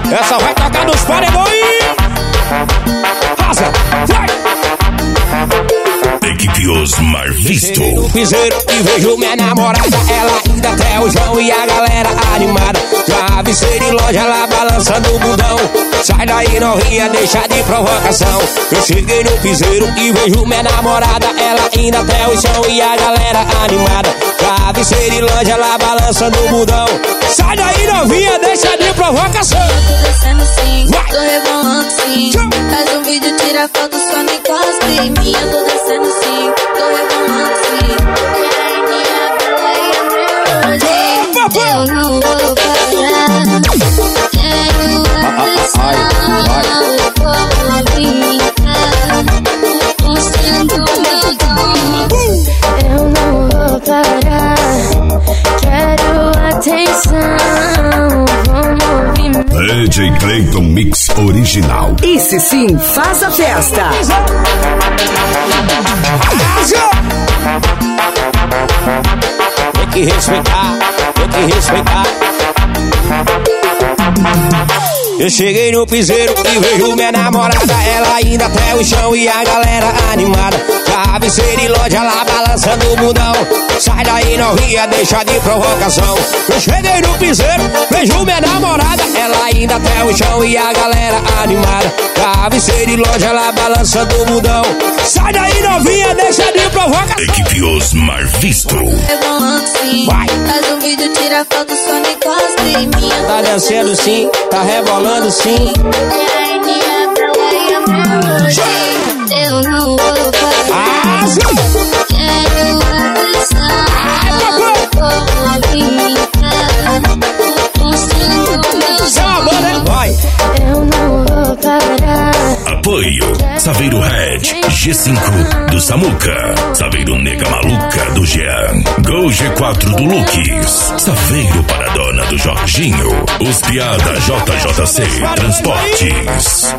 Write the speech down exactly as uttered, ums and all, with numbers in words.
Essa vai tocar nos paredões. Rasa, vai. Equipe Osmar Visto. Cheguei no piseiro e vejo minha namorada, ela ainda até o João e a galera animada. Travesseiro em loja, ela balançando o bundão. Sai daí novinha, deixa de provocação. Eu cheguei no piseiro e vejo minha namorada, ela ainda até o chão e a galera animada. Travesseiro em loja, ela balançando o bundão. Sai daí novinha, deixa de provocação. Tô descendo sim, tô rebolando sim. Faz um vídeo, tira foto, só me encosta em mim. Eu tô descendo sim, tô rebolando sim. Eu não vou parar. Quero atenção, vou brincar, mostrando meu dom. Eu não vou parar. Quero atenção, vou movimento. D J Clayton Mix Original. Esse sim faz a festa. Tem que respeitar, tem que respeitar. Eu cheguei no piseiro e vejo minha namorada, ela ainda até o chão e a galera animada. Travesseiro em loja, lá balançando o bundão. Sai daí novinha, deixa de provocação. Eu cheguei no piseiro, vejo minha namorada, ela ainda até o chão e a galera animada. Travesseiro em loja, lá balançando o bundão. Sai daí novinha, deixa de provocação. Equipe Osmar Visto. Rebolando sim, vai. Faz um vídeo, tira foto, só me encosta em mim. Tá dançando sim, tá rebolando sim. Eu não vou parar. Quero atenção, vou brincar, mostrando meu dom. Vai. Eu não vou parar. Apoio Saveiro Red, G cinco do Samuca, Saveiro Nega Maluca do Jean, Gol G quatro do Lucas, Saveiro para a dona do Jorginho, Os Piada J J C Transportes.